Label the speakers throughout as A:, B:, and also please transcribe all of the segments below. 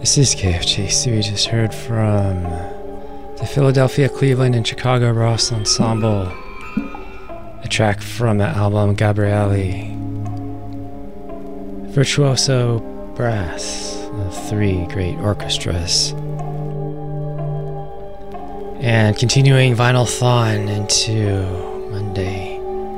A: This is KFJC. We just heard from the Philadelphia, Cleveland, and Chicago Ross Ensemble, a track from the album Gabriele. Virtuoso Brass, of 3 great orchestras. And continuing Vinyl Thon into Monday.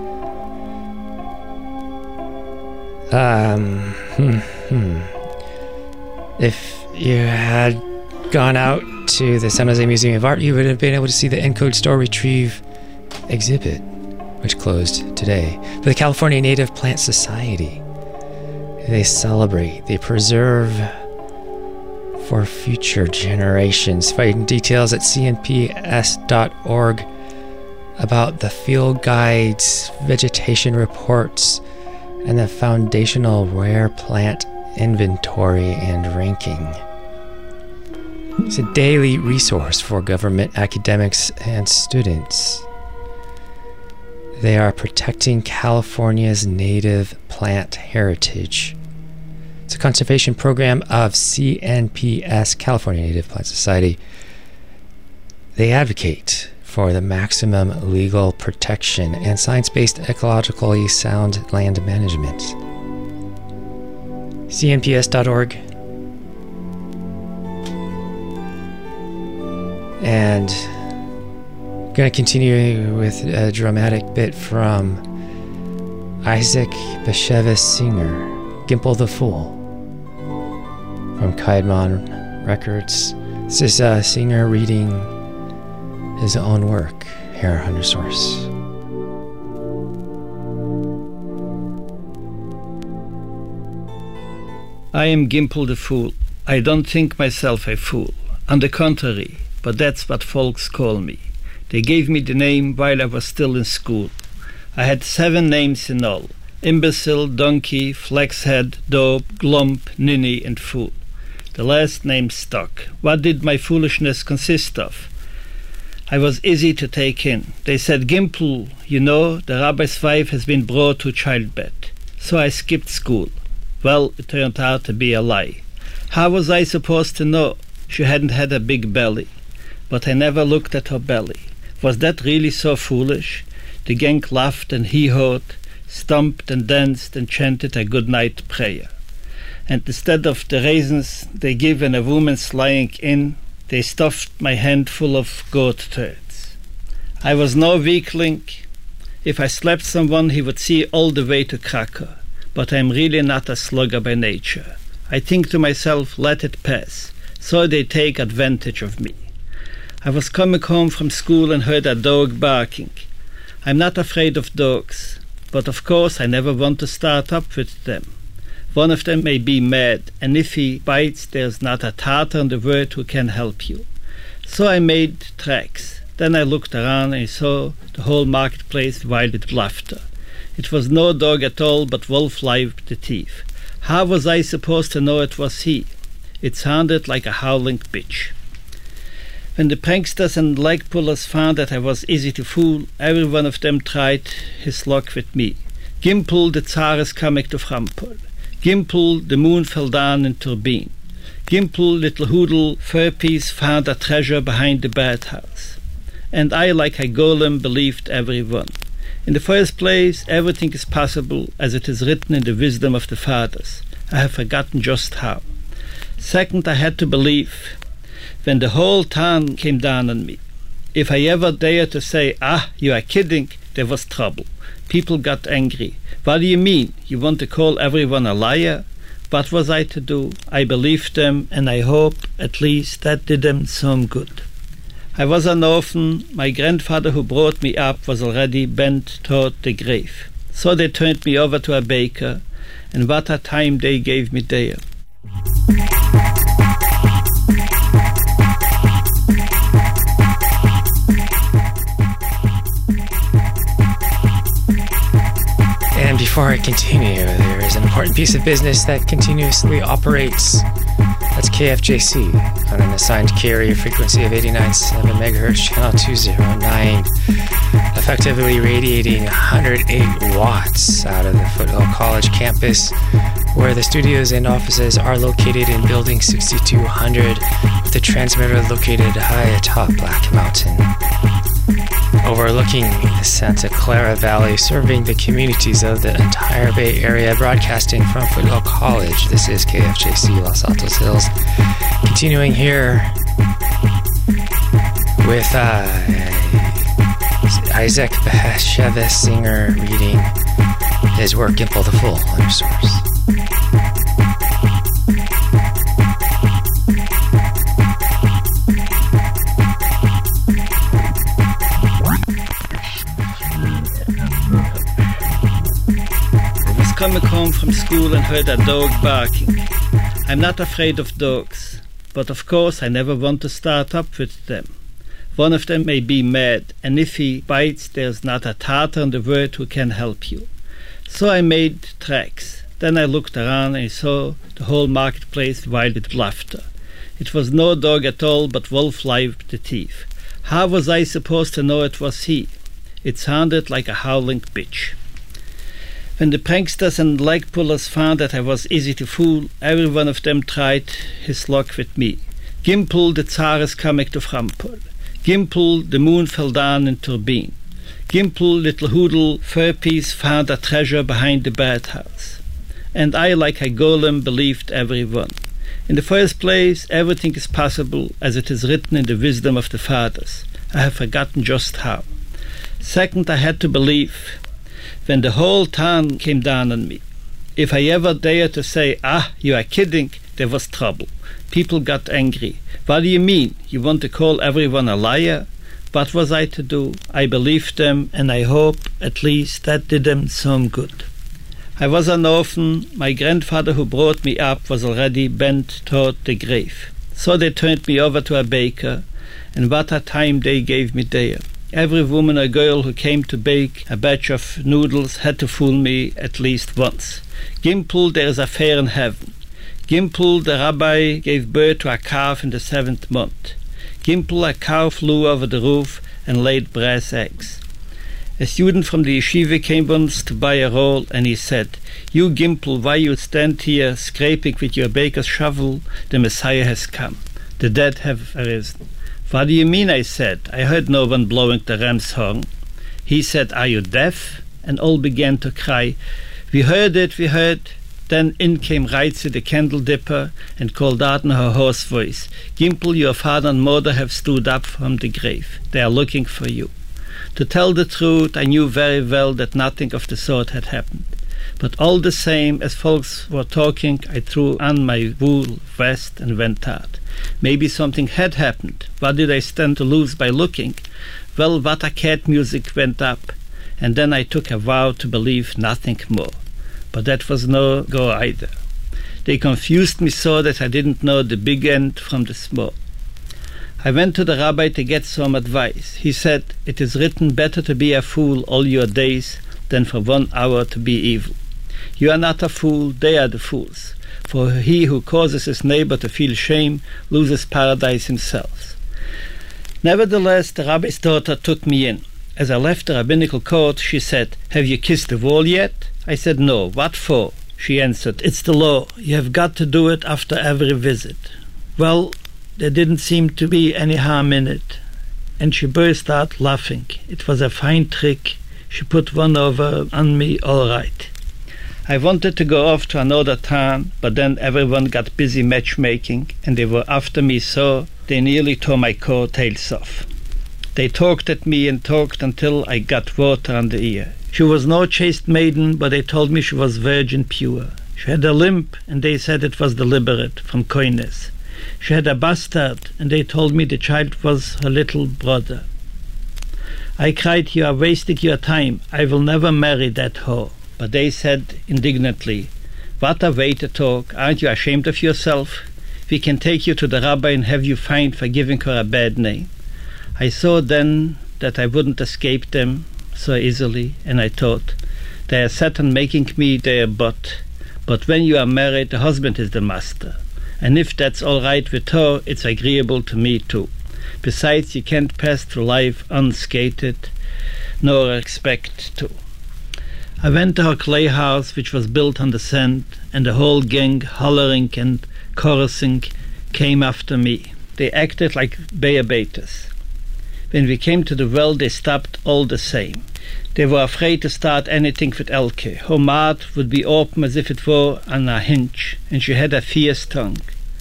A: If you had gone out to the San Jose Museum of Art, you would have been able to see the Encode Store Retrieve exhibit, which closed today. For the California Native Plant Society, they celebrate, they preserve for future generations. Find details at cnps.org about the field guides, vegetation reports, and the foundational rare plant inventory and ranking. It's a daily resource for government, academics, and students. They are protecting California's native plant heritage. It's a conservation program of CNPS, California Native Plant Society. They advocate for the maximum legal protection and science-based ecologically sound land management. cnps.org. And I'm going to continue with a dramatic bit from Isaac Bashevis Singer, Gimple the Fool, from Kaidman Records. This is Singer reading his own work here on Source.
B: I am Gimple the Fool. I don't think myself a fool. On the contrary, but that's what folks call me. They gave me the name while I was still in school. I had 7 names in all: imbecile, donkey, flaxhead, dope, glump, ninny, and fool. The last name stuck. What did my foolishness consist of? I was easy to take in. They said, Gimple, you know, the rabbi's wife has been brought to childbed. So I skipped school. Well, it turned out to be a lie. How was I supposed to know? She hadn't had a big belly. But I never looked at her belly. Was that really so foolish? The gang laughed and hee-hawed, stomped and danced and chanted a good-night prayer. And instead of the raisins they give when a woman's lying in, they stuffed my hand full of goat turds. I was no weakling. If I slapped someone, he would see all the way to Krakow. But I'm really not a slugger by nature. I think to myself, let it pass. So they take advantage of me. I was coming home from school and heard a dog barking. I'm not afraid of dogs, but of course I never want to start up with them. One of them may be mad, and if he bites, there's not a Tatar in the world who can help you. So I made tracks. Then I looked around and I saw the whole marketplace wild with laughter. It was no dog at all, but Wolf Live the thief. How was I supposed to know it was he? It sounded like a howling bitch. When the pranksters and leg pullers found that I was easy to fool, every one of them tried his luck with me. Gimple, the Tsar is coming to Frampol. Gimple, the moon fell down in Turbine. Gimple, little Hoodle, fur-piece, found a treasure behind the birdhouse. And I, like a golem, believed every one. In the first place, everything is possible as it is written in the wisdom of the fathers. I have forgotten just how. Second, I had to believe. When the whole town came down on me, if I ever dared to say, you are kidding, there was trouble. People got angry. What do you mean? You want to call everyone a liar? What was I to do? I believed them, and I hope at least that did them some good. I was an orphan. My grandfather who brought me up was already bent toward the grave. So they turned me over to a baker, and what a time they gave me there.
A: And before I continue, there is an important piece of business that continuously operates. That's KFJC on an assigned carrier frequency of 89.7 MHz, channel 209, effectively radiating 108 watts out of the Foothill College campus where the studios and offices are located in Building 6200, with the transmitter located high atop Black Mountain, overlooking the Santa Clara Valley, serving the communities of the entire Bay Area, broadcasting from Foothill College. This is KFJC Los Altos Hills. Continuing here with Isaac Bashevis Singer reading his work Gimple the Fool under Source.
B: Coming home from school and heard a dog barking. I'm not afraid of dogs, but of course I never want to start up with them. One of them may be mad, and if he bites, there's not a Tatar in the world who can help you. So I made tracks. Then I looked around and I saw the whole marketplace wild with laughter. It was no dog at all, but Wolf Live the thief. How was I supposed to know it was he? It sounded like a howling bitch. When the pranksters and leg pullers found that I was easy to fool, every one of them tried his luck with me. Gimple, the Tsar is coming to Frampol. Gimple, the moon fell down in Turbine. Gimple, little Hoodle, fur-piece found a treasure behind the birdhouse. And I, like a golem, believed every one. In the first place, everything is possible as it is written in the wisdom of the fathers. I have forgotten just how. Second, I had to believe when the whole town came down on me. If I ever dared to say, you are kidding, there was trouble. People got angry. What do you mean? You want to call everyone a liar? What was I to do? I believed them, and I hope at least that did them some good. I was an orphan. My grandfather who brought me up was already bent toward the grave. So they turned me over to a baker, and what a time they gave me there. Every woman or girl who came to bake a batch of noodles had to fool me at least once. Gimple, there is a fair in heaven. Gimple, the rabbi, gave birth to a calf in the 7th month. Gimple, a cow flew over the roof and laid brass eggs. A student from the yeshiva came once to buy a roll, and he said, "You Gimple, why you stand here scraping with your baker's shovel? The Messiah has come. The dead have arisen." "What do you mean?" I said. "I heard no one blowing the ram's horn." He said, "Are you deaf?" And all began to cry, "We heard it, we heard." Then in came Reitze, the candle dipper, and called out in her hoarse voice, "Gimple, your father and mother have stood up from the grave. They are looking for you." To tell the truth, I knew very well that nothing of the sort had happened. But all the same, as folks were talking, I threw on my wool vest and went out. Maybe something had happened. What did I stand to lose by looking? Well, what a cat music went up, and then I took a vow to believe nothing more. But that was no go either. They confused me so that I didn't know the big end from the small. I went to the rabbi to get some advice. He said, "It is written, better to be a fool all your days than for 1 hour to be evil. You are not a fool, they are the fools. For he who causes his neighbor to feel shame loses paradise himself." Nevertheless, the rabbi's daughter took me in. As I left the rabbinical court, she said, "Have you kissed the wall yet?" I said, "No." "What for?" She answered, "It's the law. You have got to do it after every visit." Well, there didn't seem to be any harm in it. And she burst out laughing. It was a fine trick. She put one over on me all right. I wanted to go off to another town, but then everyone got busy matchmaking, and they were after me so they nearly tore my coattails off. They talked at me and talked until I got water on the ear. She was no chaste maiden, but they told me she was virgin pure. She had a limp, and they said it was deliberate, from coyness. She had a bastard, and they told me the child was her little brother. I cried, "You are wasting your time. I will never marry that whore." But they said indignantly, "What a way to talk. Aren't you ashamed of yourself? We can take you to the rabbi and have you fined for giving her a bad name." I saw then that I wouldn't escape them so easily, and I thought, they are set on making me their butt. But when you are married, the husband is the master. And if that's all right with her, it's agreeable to me too. Besides, you can't pass through life unscathed, nor expect to. I went to her clay house, which was built on the sand, and the whole gang, hollering and chorusing, came after me. They acted like bear-baiters. When we came to the well, they stopped all the same. They were afraid to start anything with Elke. Her mouth would be open as if it were on a hinge, and she had a fierce tongue.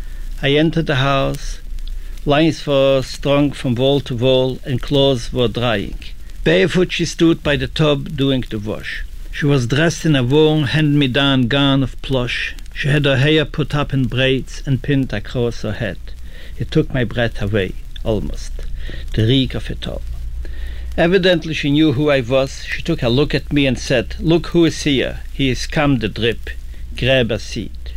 B: I entered the house. Lines were strung from wall to wall, and clothes were drying. Barefoot she stood by the tub doing the wash. She was dressed in a warm hand-me-down gown of plush. She had her hair put up in braids and pinned across her head. It took my breath away, almost, the reek of it all. Evidently she knew who I was. She took a look at me and said, "Look who is here. He is come the drip. Grab a seat."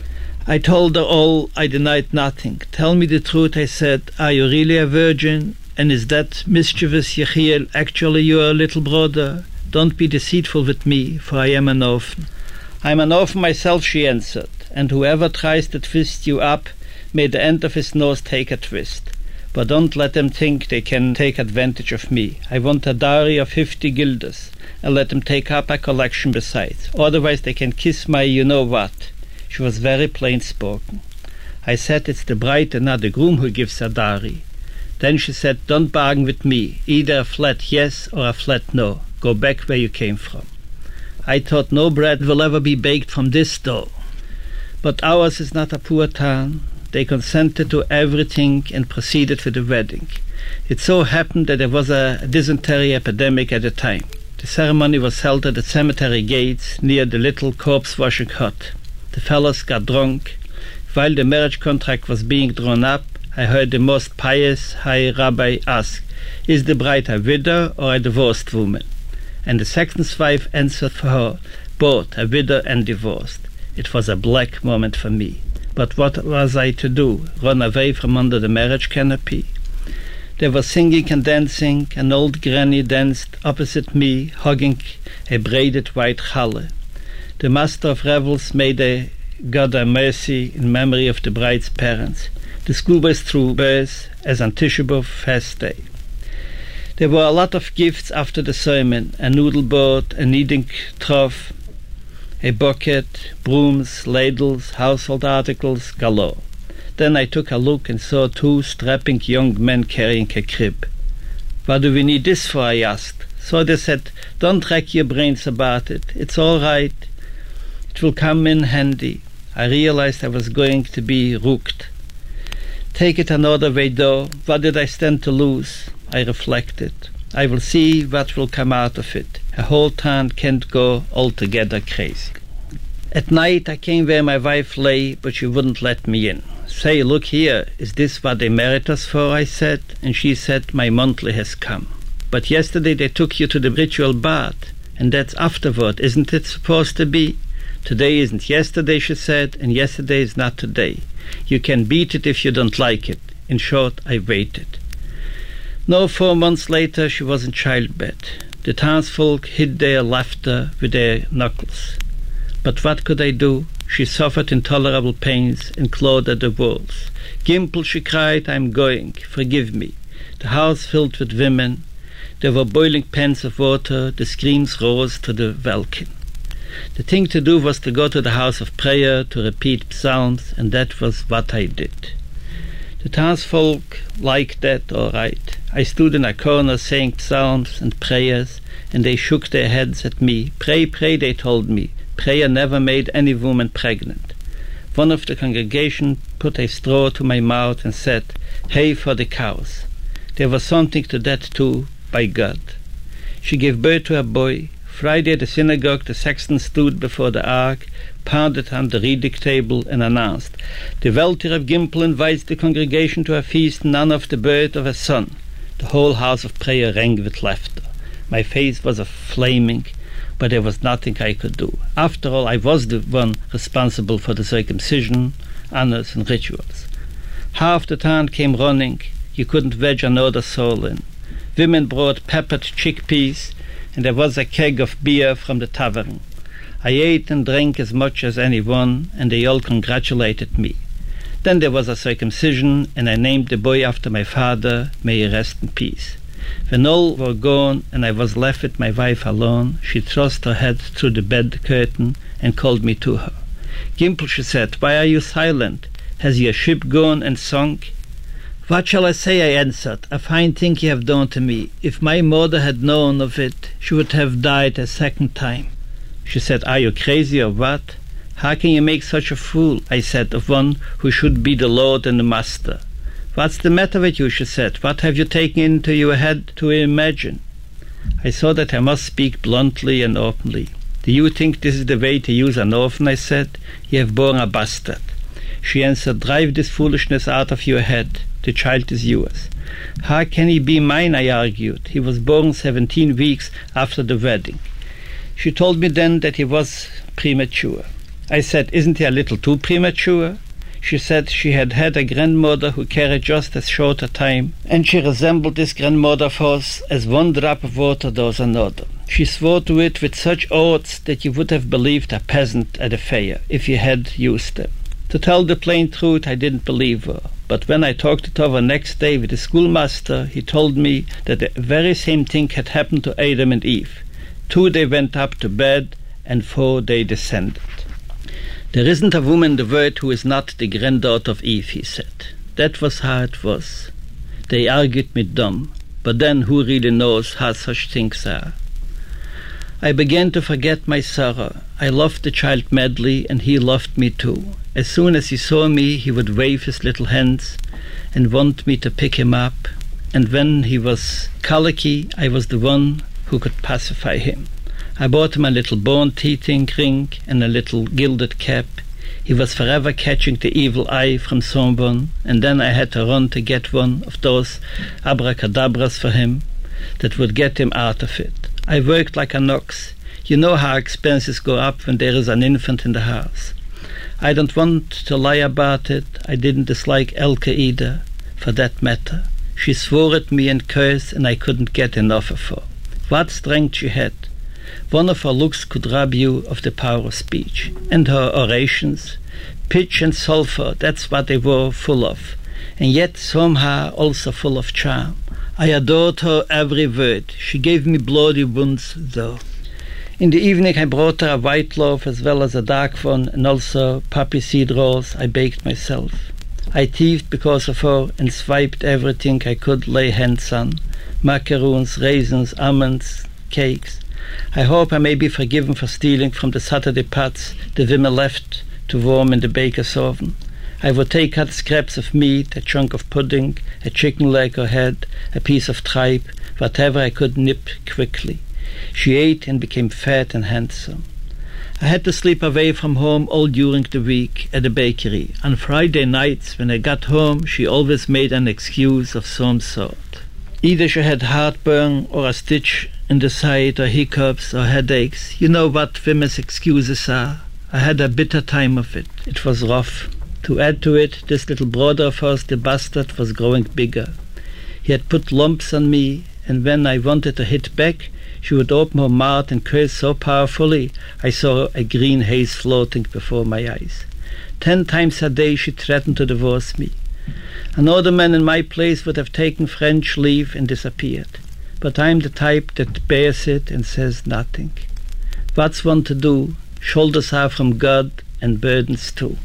B: I told her all. I denied nothing. "Tell me the truth," I said. "Are you really a virgin? And is that mischievous Yechiel actually your little brother? Don't be deceitful with me, for I am an orphan." "I'm an orphan myself," she answered, "and whoever tries to twist you up, may the end of his nose take a twist. But don't let them think they can take advantage of me. I want a dowry of 50 guilders, and let them take up a collection besides. Otherwise they can kiss my you-know-what." She was very plain-spoken. I said, "It's the bride and not the groom who gives a dowry." Then she said, "Don't bargain with me. Either a flat yes or a flat no. Go back where you came from." I thought no bread will ever be baked from this dough. But ours is not a poor town. They consented to everything and proceeded with the wedding. It so happened that there was a dysentery epidemic at the time. The ceremony was held at the cemetery gates near the little corpse-washing hut. The fellows got drunk. While the marriage contract was being drawn up, I heard the most pious high rabbi ask, "Is the bride a widow or a divorced woman?" And the sexton's wife answered for her, "Both, a widow and divorced." It was a black moment for me. But what was I to do? Run away from under the marriage canopy? They were singing and dancing. An old granny danced opposite me, hugging a braided white challah. The master of revels made a God a mercy in memory of the bride's parents. The schoolboys threw bears as on Tisha B'Av fast day. There were a lot of gifts after the sermon: a noodle board, a kneading trough, a bucket, brooms, ladles, household articles galore. Then I took a look and saw 2 strapping young men carrying a crib. "What do we need this for?" I asked. So they said, "Don't rack your brains about it. It's all right. It will come in handy." I realized I was going to be rooked. Take it another way though. What did I stand to lose? I reflected. I will see what will come out of it. A whole town can't go altogether crazy. At night I came where my wife lay, but she wouldn't let me in. "Say, look here, is this what they married us for?" I said, and she said, "My monthly has come." "But yesterday they took you to the ritual bath, and that's afterward, isn't it supposed to be?" "Today isn't yesterday," she said, "and yesterday is not today. You can beat it if you don't like it." In short, I waited. No, 4 months later she was in childbed. The townsfolk hid their laughter with their knuckles. But what could I do? She suffered intolerable pains and clawed at the walls. "Gimple," she cried, "I'm going. Forgive me." The house filled with women. There were boiling pans of water. The screams rose to the welkin. The thing to do was to go to the house of prayer, to repeat psalms, and that was what I did. The townsfolk liked that all right. I stood in a corner saying psalms and prayers, and they shook their heads at me. "Pray, pray," they told me. Prayer never made any woman pregnant. One of the congregation put a straw to my mouth and said, "Hay for the cows." There was something to that too, by God. She gave birth to a boy. Friday at the synagogue, the sexton stood before the ark, pounded on the reading table, and announced, "The Welter of Gimple invites the congregation to a feast in honor of the birth of a son." The whole house of prayer rang with laughter. My face was flaming, but there was nothing I could do. After all, I was the one responsible for the circumcision, honors, and rituals. Half the town came running. You couldn't wedge another soul in. Women brought peppered chickpeas, and there was a keg of beer from the tavern. I ate and drank as much as anyone, and they all congratulated me. Then there was a circumcision, and I named the boy after my father. May he rest in peace. When all were gone and I was left with my wife alone, she thrust her head through the bed curtain and called me to her. Gimple, she said, why are you silent? Has your ship gone and sunk? What shall I say, I answered. A fine thing you have done to me. If my mother had known of it, she would have died a second time. She said, are you crazy or what? How can you make such a fool, I said, of one who should be the Lord and the Master? What's the matter with you, she said. What have you taken into your head to imagine? I saw that I must speak bluntly and openly. Do you think this is the way to use an orphan, I said. You have born a bastard. She answered, drive this foolishness out of your head. The child is yours. How can he be mine, I argued. He was born 17 weeks after the wedding. She told me then that he was premature. I said, isn't he a little too premature? She said she had had a grandmother who carried just as short a time, and she resembled this grandmother of hers as one drop of water does another. She swore to it with such oaths that you would have believed a peasant at a fair if you had used them. To tell the plain truth, I didn't believe her. But when I talked it over next day with the schoolmaster, he told me that the very same thing had happened to Adam and Eve. 2 they went up to bed, and 4 they descended. There isn't a woman in the world who is not the granddaughter of Eve, he said. That was how it was. They argued me dumb, but then who really knows how such things are? I began to forget my sorrow. I loved the child madly, and he loved me too. As soon as he saw me, he would wave his little hands and want me to pick him up. And when he was colicky, I was the one who could pacify him. I bought him a little bone-teething ring and a little gilded cap. He was forever catching the evil eye from someone, and then I had to run to get one of those abracadabras for him that would get him out of it. I worked like an ox. You know how expenses go up when there is an infant in the house. I don't want to lie about it. I didn't dislike Elke either, for that matter. She swore at me and cursed, and I couldn't get enough of her. What strength she had! One of her looks could rob you of the power of speech. And her orations, pitch and sulphur, that's what they were full of, and yet somehow also full of charm. I adored her every word. She gave me bloody wounds, though. In the evening I brought her a white loaf as well as a dark one, and also poppy seed rolls I baked myself. I thieved because of her and swiped everything I could lay hands on. Macaroons, raisins, almonds, cakes. I hope I may be forgiven for stealing from the Saturday pots the women left to warm in the baker's oven. I would take out scraps of meat, a chunk of pudding, a chicken leg or head, a piece of tripe, whatever I could nip quickly. She ate and became fat and handsome. I had to sleep away from home all during the week at the bakery. On Friday nights, when I got home, she always made an excuse of some sort. Either she had heartburn or a stitch in the side or hiccups or headaches. You know what women's excuses are. I had a bitter time of it. It was rough. To add to it, this little brother of hers, the bastard, was growing bigger. He had put lumps on me, and when I wanted to hit back, she would open her mouth and curse so powerfully I saw a green haze floating before my eyes. 10 times a day she threatened to divorce me. Another man in my place would have taken French leave and disappeared. But I'm the type that bears it and says nothing. What's one to do? Shoulders are from God and burdens too.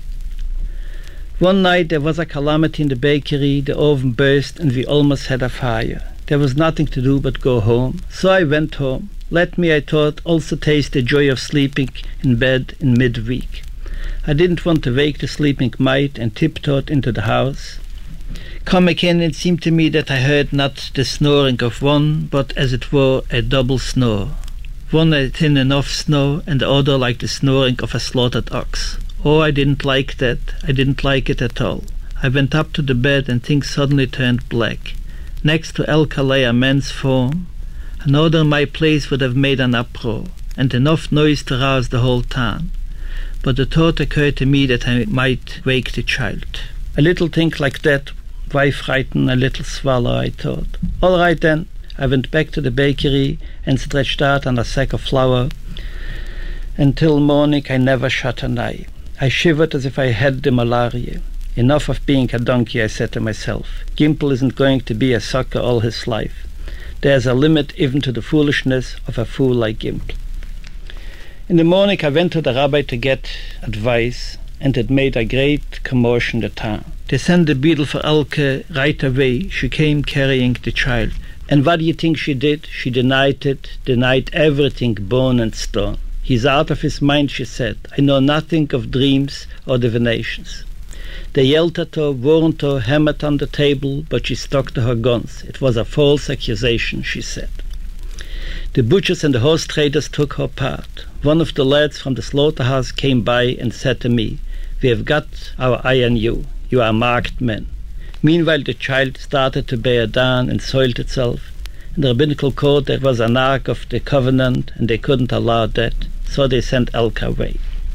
B: One night there was a calamity in the bakery. The oven burst and we almost had a fire. There was nothing to do but go home. So I went home. Let me, I thought, also taste the joy of sleeping in bed in midweek. I didn't want to wake the sleeping mite and tiptoed into the house. Come again, it seemed to me that I heard not the snoring of one, but as it were a double snore. One a thin enough snore, and the other like the snoring of a slaughtered ox. Oh, I didn't like that. I didn't like it at all. I went up to the bed and things suddenly turned black. Next to Elke lay a man's form. Another in my place would have made an uproar, and enough noise to rouse the whole town. But the thought occurred to me that I might wake the child. A little thing like that, why frighten a little swallow, I thought. All right then. I went back to the bakery and stretched out on a sack of flour. Until morning I never shut an eye. I shivered as if I had the malaria. Enough of being a donkey, I said to myself. Gimple isn't going to be a sucker all his life. There's a limit even to the foolishness of a fool like Gimpel. In the morning I went to the rabbi to get advice, and it made a great commotion in the town. They sent the beadle for Elke right away. She came carrying the child. And what do you think she did? She denied it, denied everything, bone and stone. He's out of his mind, she said. I know nothing of dreams or divinations. They yelled at her, warned her, hammered on the table, but she stuck to her guns. It was a false accusation, she said. The butchers and the horse traders took her part. One of the lads from the slaughterhouse came by and said to me, "We have got our eye on you. You are marked men." Meanwhile, the child started to bear down and soiled itself. In the rabbinical court, there was an ark of the covenant, and they couldn't allow that, so they sent Elke away.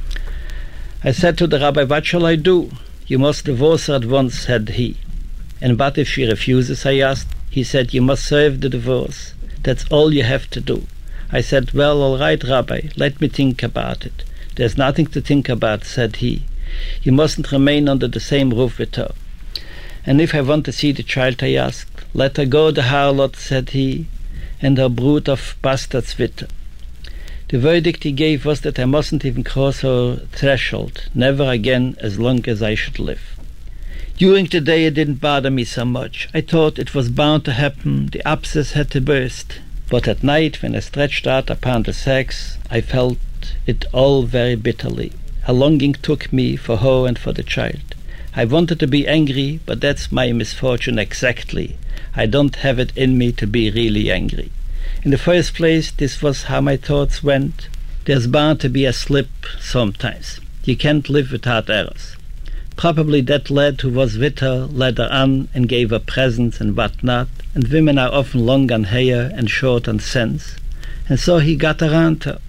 B: I said to the rabbi, "What shall I do?" "You must divorce her at once," said he. "And what if she refuses?" I asked. He said, "You must serve the divorce. That's all you have to do." I said, "Well, all right, Rabbi, let me think about it." "There's nothing to think about," said he. "You mustn't remain under the same roof with her." "And if I want to see the child," I asked. "Let her go, the harlot," said he, "and her brood of bastards with her." The verdict he gave was that I mustn't even cross her threshold, never again as long as I should live. During the day it didn't bother me so much. I thought it was bound to happen, the abscess had to burst. But at night, when I stretched out upon the sacks, I felt it all very bitterly. A longing took me for her and for the child. I wanted to be angry, but that's my misfortune exactly. I don't have it in me to be really angry. In the first place, this was how my thoughts went. There's bound to be a slip sometimes. You can't live without errors. Probably that lad who was with her led her on and gave her presents and what not, and women are often long on hair and short on sense, and so he got around her.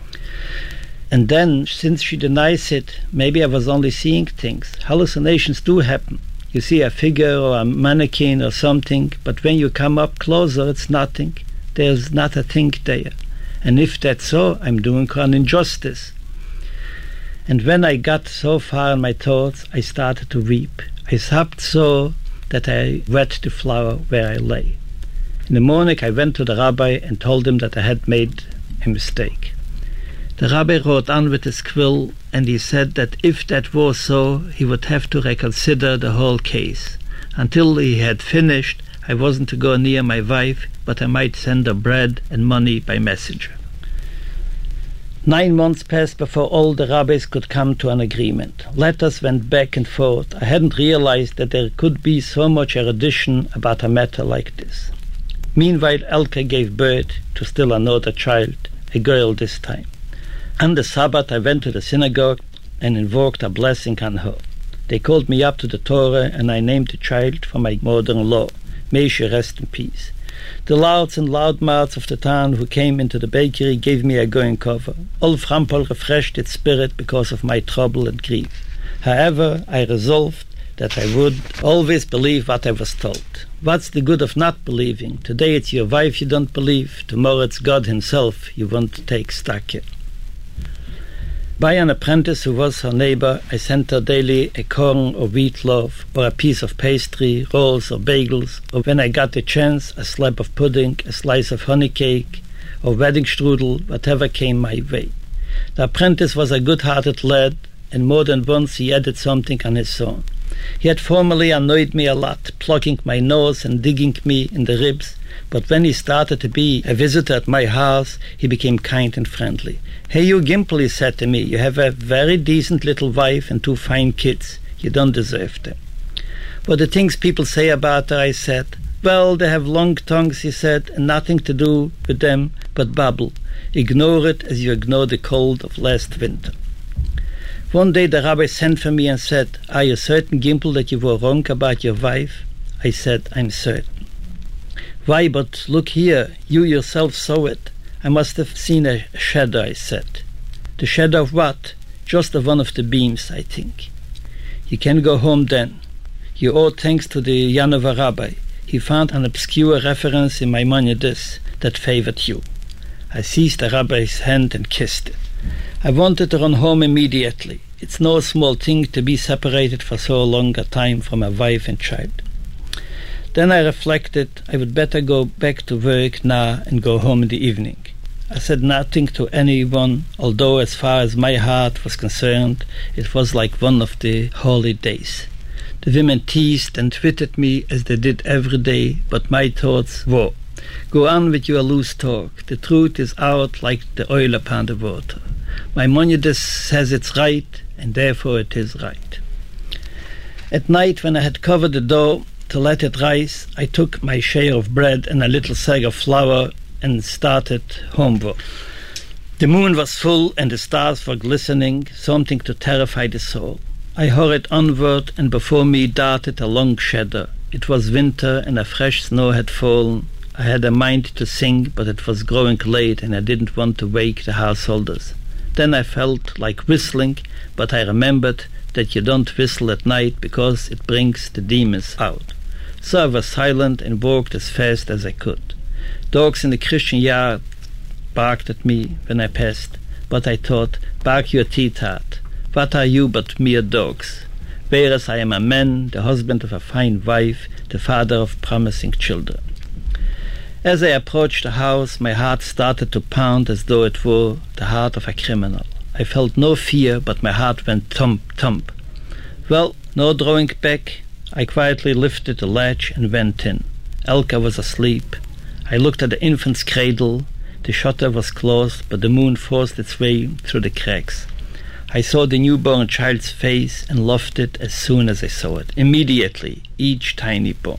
B: And then, since she denies it, maybe I was only seeing things. Hallucinations do happen. You see a figure or a mannequin or something, but when you come up closer, it's nothing. There's not a thing there. And if that's so, I'm doing her an injustice. And when I got so far in my thoughts, I started to weep. I sobbed so that I wet the floor where I lay. In the morning, I went to the rabbi and told him that I had made a mistake. The rabbi wrote on with his quill, and he said that if that was so, he would have to reconsider the whole case. Until he had finished, I wasn't to go near my wife, but I might send her bread and money by messenger. 9 months passed before all the rabbis could come to an agreement. Letters went back and forth. I hadn't realized that there could be so much erudition about a matter like this. Meanwhile, Elke gave birth to still another child, a girl this time. On the Sabbath, I went to the synagogue and invoked a blessing on her. They called me up to the Torah, and I named the child for my mother-in-law. May she rest in peace. The louds and loudmouths of the town who came into the bakery gave me a going cover. All Frampol refreshed its spirit because of my trouble and grief. However, I resolved that I would always believe what I was told. What's the good of not believing? Today it's your wife you don't believe. Tomorrow it's God himself you want to take stock in. By an apprentice who was her neighbor, I sent her daily a corn or wheat loaf, or a piece of pastry, rolls or bagels, or when I got the chance, a slab of pudding, a slice of honey cake, or wedding strudel, whatever came my way. The apprentice was a good-hearted lad, and more than once he added something on his own. He had formerly annoyed me a lot, plucking my nose and digging me in the ribs, but when he started to be a visitor at my house, he became kind and friendly. "Hey, you Gimpel," he said to me, "you have a very decent little wife and 2 fine kids. You don't deserve them." "But the things people say about her," I said. "Well, they have long tongues," he said, "and nothing to do with them but babble. Ignore it as you ignore the cold of last winter." One day the rabbi sent for me and said, "Are you certain, Gimpel, that you were wrong about your wife?" I said, "I'm certain." "Why, but look here, you yourself saw it." "I must have seen a shadow," I said. "The shadow of what?" "Just of one of the beams, I think." "You can go home then. You owe thanks to the Yanova rabbi. He found an obscure reference in Maimonides that favored you." I seized the rabbi's hand and kissed it. I wanted to run home immediately. It's no small thing to be separated for so long a time from a wife and child. Then I reflected I would better go back to work now and go home in the evening. I said nothing to anyone, although as far as my heart was concerned, it was like one of the holy days. The women teased and twitted me as they did every day, but my thoughts were, go on with your loose talk. The truth is out like the oil upon the water. Maimonides says it's right, and therefore it is right. At night, when I had covered the door to let it rise, I took my share of bread and a little sack of flour and started homeward. The moon was full and the stars were glistening, something to terrify the soul. I hurried onward, and before me darted a long shadow. It was winter and a fresh snow had fallen. I had a mind to sing, but it was growing late and I didn't want to wake the householders. Then I felt like whistling, but I remembered that you don't whistle at night because it brings the demons out. So I was silent and walked as fast as I could. Dogs in the Christian yard barked at me when I passed, but I thought, bark your teeth out. What are you but mere dogs? Whereas I am a man, the husband of a fine wife, the father of promising children. As I approached the house, my heart started to pound as though it were the heart of a criminal. I felt no fear, but my heart went thump, thump. Well, no drawing back. I quietly lifted the latch and went in. Elka was asleep. I looked at the infant's cradle. The shutter was closed, but the moon forced its way through the cracks. I saw the newborn child's face and loved it as soon as I saw it. Immediately, each tiny bone.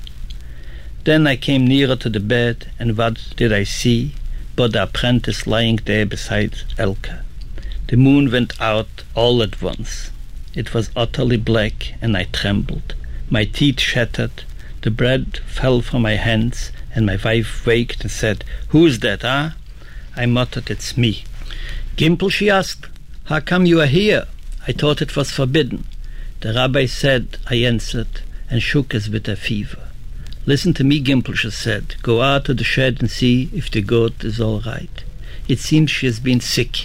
B: Then I came nearer to the bed, and what did I see but the apprentice lying there beside Elka? The moon went out all at once. It was utterly black, and I trembled. My teeth shattered. The bread fell from my hands, and my wife waked and said, "Who's that, huh?" I muttered, "It's me." "Gimple," she asked, "how come you are here? I thought it was forbidden." The rabbi said, I answered, and shook as with a fever. "Listen to me, Gimple," she said. "Go out to the shed and see if the goat is all right. It seems she has been sick."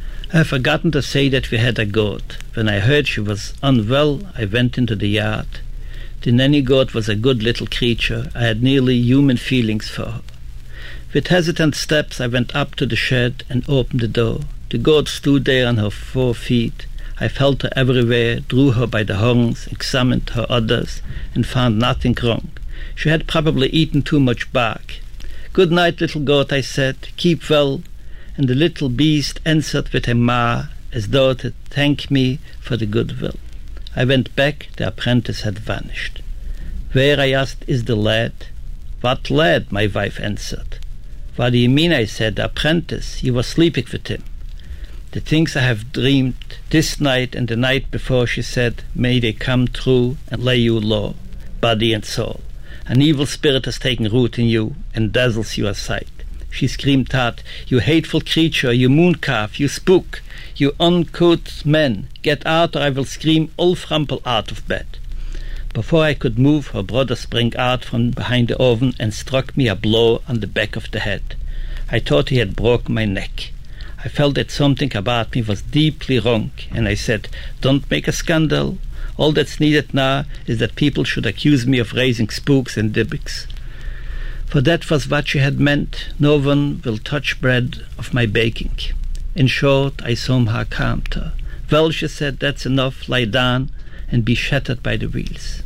B: I have forgotten to say that we had a goat. When I heard she was unwell, I went into the yard. The nanny goat was a good little creature. I had nearly human feelings for her. With hesitant steps, I went up to the shed and opened the door. The goat stood there on her 4 feet. I felt her everywhere, drew her by the horns, examined her udders, and found nothing wrong. She had probably eaten too much bark. "Good night, little goat," I said. "Keep well." And the little beast answered with a maa, as though to thank me for the goodwill. I went back. The apprentice had vanished. "Where," I asked, "is the lad?" "What lad?" my wife answered. "What do you mean?" I said. "The apprentice. You were sleeping with him." "The things I have dreamed this night and the night before," she said, "may they come true and lay you low, body and soul. An evil spirit has taken root in you and dazzles your sight." She screamed out, "You hateful creature, you mooncalf, you spook, you uncouth man, get out or I will scream Ulframpel out of bed." Before I could move, her brother sprang out from behind the oven and struck me a blow on the back of the head. I thought he had broken my neck. I felt that something about me was deeply wrong, and I said, "Don't make a scandal. All that's needed now is that people should accuse me of raising spooks and dibbics." For that was what she had meant. No one will touch bread of my baking. In short, I somehow calmed her. "Well," she said, "that's enough. Lie down and be shattered by the wheels."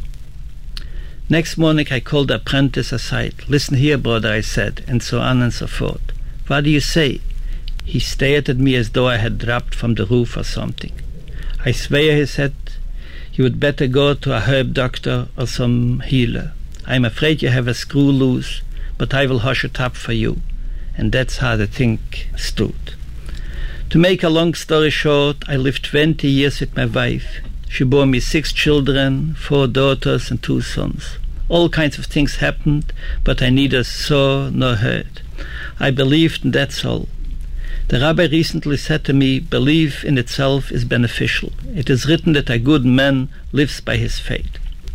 B: Next morning I called the apprentice aside. "Listen here, brother," I said, and so on and so forth. "What do you say?" He stared at me as though I had dropped from the roof or something. "I swear," he said, "you would better go to a herb doctor or some healer. I am afraid you have a screw loose, but I will hush it up for you." And that's how the thing stood. To make a long story short, I lived 20 years with my wife. She bore me 6 children, 4 daughters and 2 sons. All kinds of things happened, but I neither saw nor heard. I believed, and that's all. The rabbi recently said to me, "Belief in itself is beneficial. It is written that a good man lives by his faith."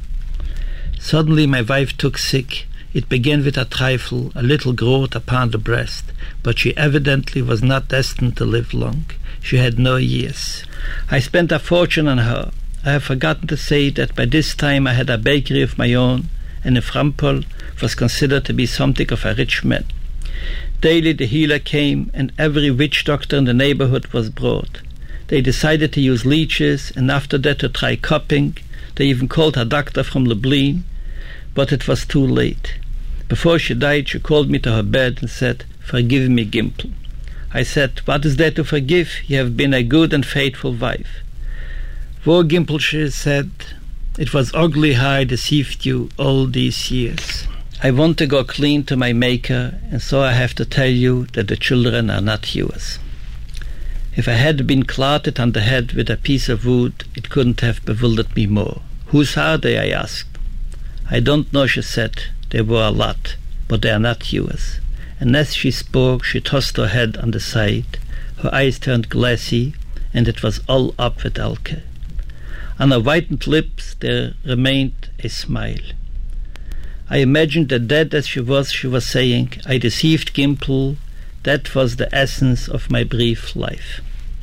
B: Suddenly my wife took sick. It began with a trifle, a little growth upon the breast, but she evidently was not destined to live long. She had no years. I spent a fortune on her. I have forgotten to say that by this time I had a bakery of my own, and in Frampol was considered to be something of a rich man. Daily the healer came, and every witch doctor in the neighborhood was brought. They decided to use leeches, and after that to try cupping. They even called a doctor from Lublin, but it was too late. Before she died, she called me to her bed and said, "Forgive me, Gimpel." I said, "What is there to forgive? You have been a good and faithful wife." "Wo, Gimpel," she said, "it was ugly how I deceived you all these years. I want to go clean to my Maker, and so I have to tell you that the children are not yours." If I had been clotted on the head with a piece of wood, it couldn't have bewildered me more. "Whose are they?" I asked. "I don't know," she said. "There were a lot, but they are not yours." And as she spoke, she tossed her head on the side. Her eyes turned glassy, and it was all up with Elke. On her whitened lips there remained a smile. I imagined that dead as she was saying, "I deceived Gimpel. That was the essence of my brief life."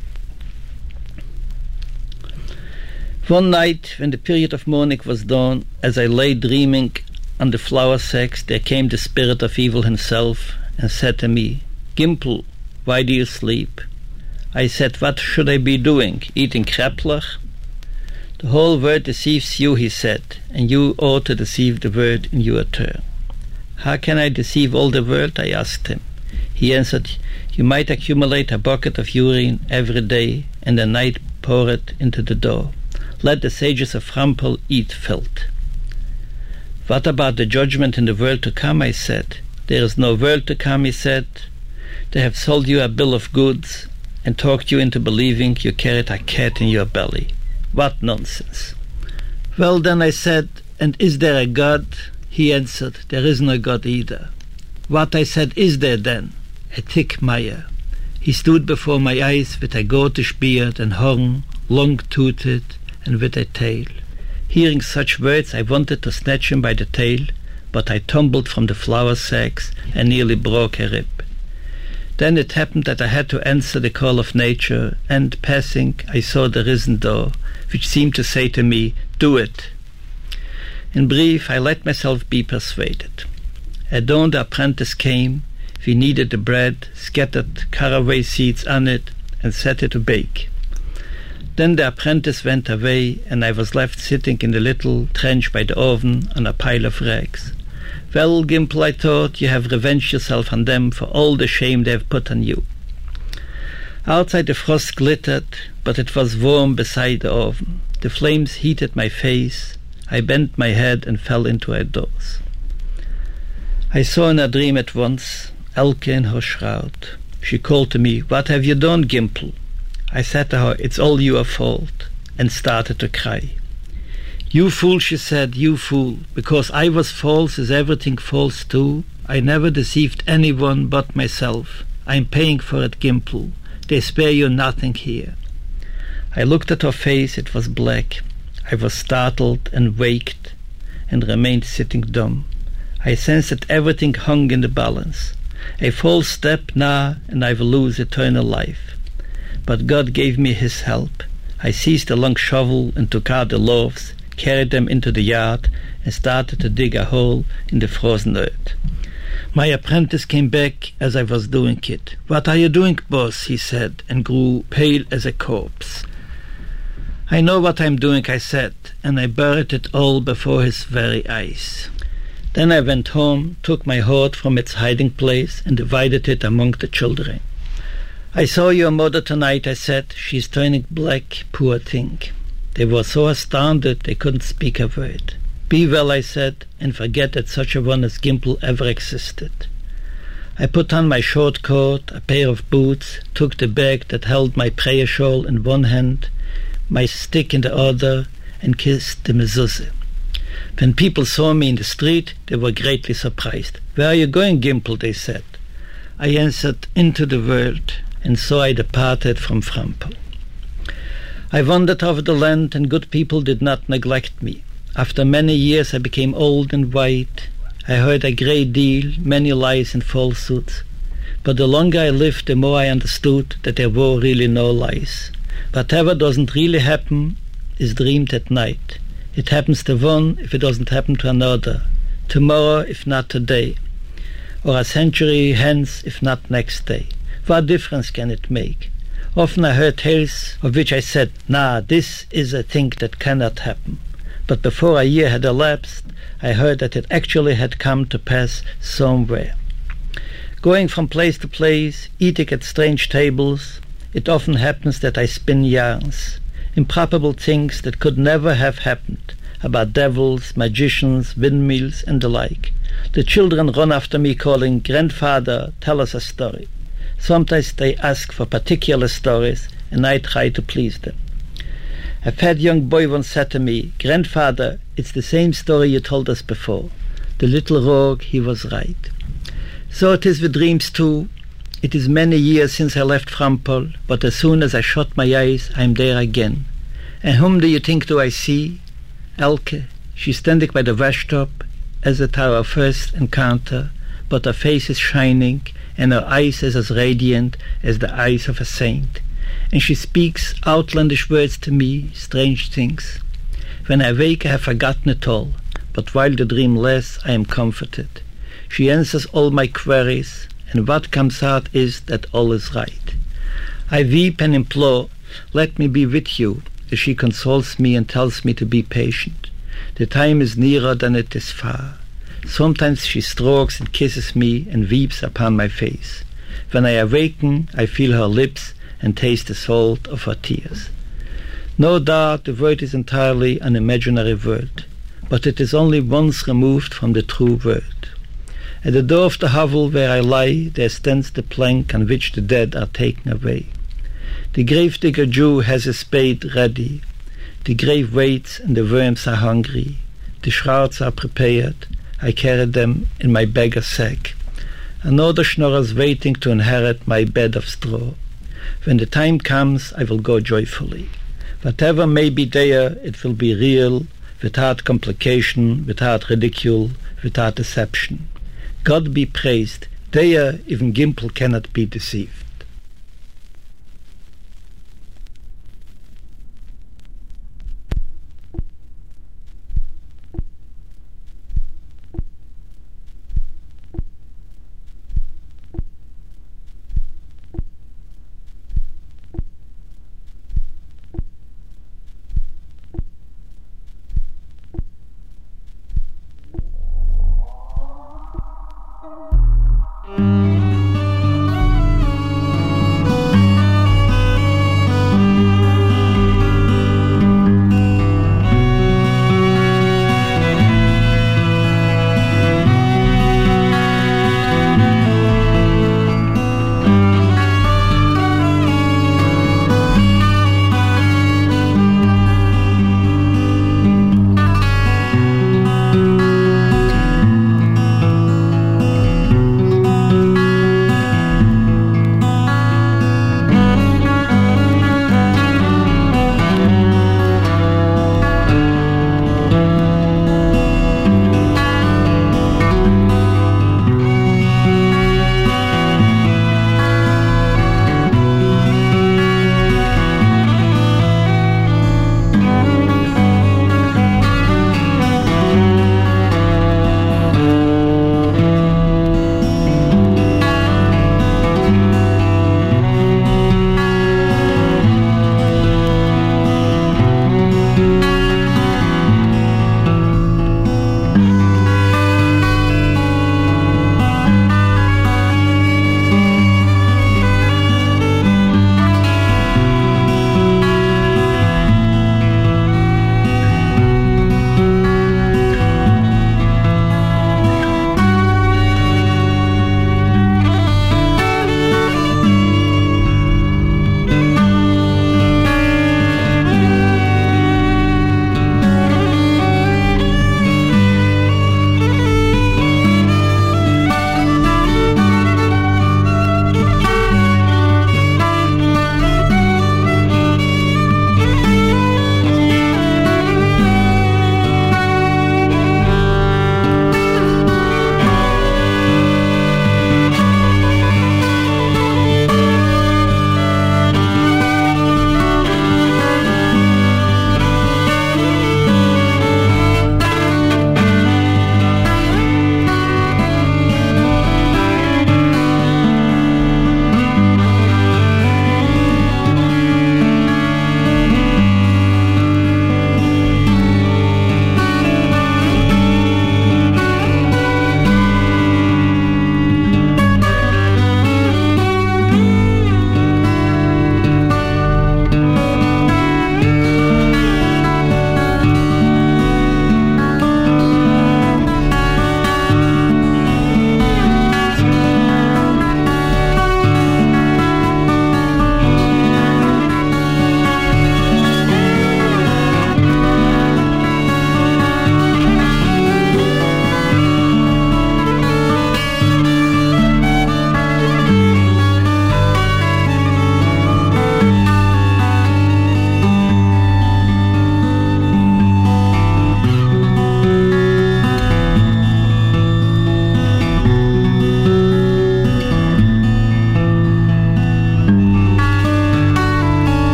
B: One night, when the period of mourning was done, as I lay dreaming on the flour sacks, there came the spirit of evil himself and said to me, "Gimpel, why do you sleep?" I said, "What should I be doing? Eating krepler?" "The whole world deceives you," he said, "and you ought to deceive the world in your turn." "How can I deceive all the world?" I asked him. He answered, "You might accumulate a bucket of urine every day and at night pour it into the dough. Let the sages of Frampol eat filth." "What about the judgment in the world to come?" I said. "There is no world to come," he said. "They have sold you a bill of goods and talked you into believing you carried a cat in your belly. What nonsense." "Well then," I said, "and is there a God?" He answered, "There is no God either." "What," I said, "is there then?" "A thick Meyer. He stood before my eyes with a goatish beard and horn, long-toothed, and with a tail. Hearing such words, I wanted to snatch him by the tail, but I tumbled from the flour sacks and nearly broke a rib. Then it happened that I had to answer the call of nature, and passing, I saw the risen door, which seemed to say to me, "Do it." In brief, I let myself be persuaded. At dawn the apprentice came. We kneaded the bread, scattered caraway seeds on it, and set it to bake. Then the apprentice went away, and I was left sitting in the little trench by the oven on a pile of rags. "Well, Gimpel," I thought, "you have revenged yourself on them for all the shame they have put on you." Outside the frost glittered, but it was warm beside the oven. The flames heated my face. I bent my head and fell into a doze. I saw in a dream at once Elke in her shroud. She called to me, "What have you done, Gimpel?" I said to her, "It's all your fault," and started to cry. "You fool," she said, "you fool. Because I was false, is everything false too? I never deceived anyone but myself. I'm paying for it, Gimpel. They spare you nothing here." I looked at her face. It was black. I was startled and waked and remained sitting dumb. I sensed that everything hung in the balance. A false step now, and I will lose eternal life. But God gave me his help. I seized a long shovel and took out the loaves, carried them into the yard, and started to dig a hole in the frozen earth. My apprentice came back as I was doing it. "What are you doing, boss?" he said, and grew pale as a corpse. "I know what I'm doing," I said, and I buried it all before his very eyes. Then I went home, took my hoard from its hiding place, and divided it among the children. "I saw your mother tonight," I said. "She's turning black, poor thing." They were so astounded they couldn't speak a word. "Be well," I said, "and forget that such a one as Gimpel ever existed." I put on my short coat, a pair of boots, took the bag that held my prayer shawl in one hand, my stick in the other, and kissed the mezuzah. When people saw me in the street, they were greatly surprised. "Where are you going, Gimpel?" they said. I answered, "Into the world," and so I departed from Frampol. I wandered over the land, and good people did not neglect me. After many years I became old and white. I heard a great deal, many lies and falsehoods. But the longer I lived, the more I understood that there were really no lies. Whatever doesn't really happen is dreamed at night. It happens to one if it doesn't happen to another. tomorrow if not today, or a century hence if not next day. What difference can it make? Often I heard tales of which I said, nah, this is a thing that cannot happen. But before a year had elapsed, I heard that it actually had come to pass somewhere. Going from place to place, eating at strange tables, it often happens that I spin yarns, improbable things that could never have happened, about devils, magicians, windmills, and the like. The children run after me calling, "Grandfather, tell us a story." Sometimes they ask for particular stories, and I try to please them. A fat young boy once said to me, "Grandfather, it's the same story you told us before." The little rogue, he was right. So it is with dreams too. It is many years since I left Frampol, but as soon as I shut my eyes, I am there again. And whom do you think do I see? Elke. She's standing by the washtub, as at our first encounter, but her face is shining, and her eyes is as radiant as the eyes of a saint. And she speaks outlandish words to me, strange things. When I wake, I have forgotten it all, but while the dream lasts, I am comforted. She answers all my queries, and what comes out is that all is right. I weep and implore, "Let me be with you," as she consoles me and tells me to be patient. The time is nearer than it is far. Sometimes she strokes and kisses me and weeps upon my face. When I awaken, I feel her lips and taste the salt of her tears. No doubt the word is entirely an imaginary word, but it is only once removed from the true word. At the door of the hovel where I lie, there stands the plank on which the dead are taken away. The grave-digger Jew has his spade ready. The grave waits and the worms are hungry. The shrouds are prepared. I carry them in my beggar sack. Another schnorrer is waiting to inherit my bed of straw. When the time comes, I will go joyfully. Whatever may be there, it will be real, without complication, without ridicule, without deception. God be praised. There, even Gimple cannot be deceived.